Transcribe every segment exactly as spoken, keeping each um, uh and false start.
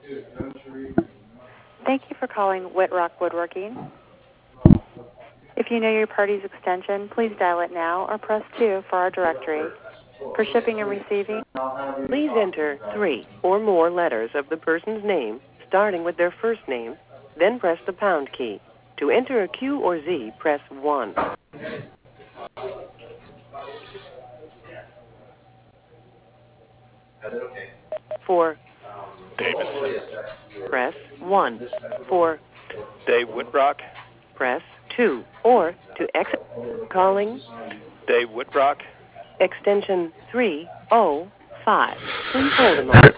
Thank you for calling Whitrock Woodworking. If you know your party's extension, please dial it now or press two for our directory. For shipping and receiving, Please enter three or more letters of the person's name, starting with their first name, then press the pound key. To enter a Q or Z, press one. For David Simmons. press one. For Dave Woodrock. press two. Or to exit calling Dave Woodrock. extension three oh five. Please hold a moment.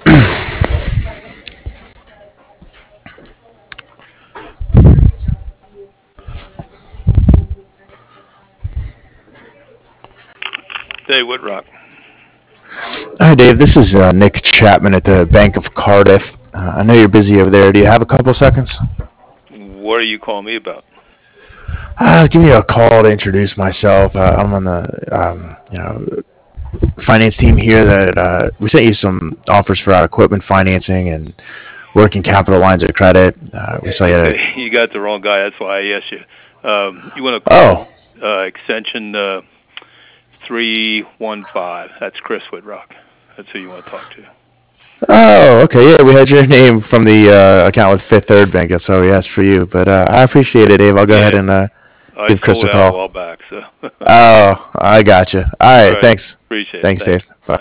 Dave Woodrock. Hi, Dave. This is uh, Nick Chapman at the Bank of Cardiff. Uh, I know you're busy over there. Do you have a couple seconds? What are you calling me about? Uh, give me a call to introduce myself. Uh, I'm on the um, you know finance team here. That uh, we sent you some offers for our equipment financing and working capital lines of credit. Uh, we saw you. Had a... You got the wrong guy. That's why I asked you. Um, you want to call Oh. uh, extension uh, three one five. That's Chris Woodrock. That's who you want to talk to. Oh, okay. Yeah, we had your name from the uh, account with Fifth Third Bank. That's why we asked for you. But uh, I appreciate it, Dave. I'll go Yeah. ahead and uh, I give Chris sold a out a call. while back. So. Oh, I got you. All right. All right. Thanks. Appreciate it. Thanks, Thanks. Dave. Bye.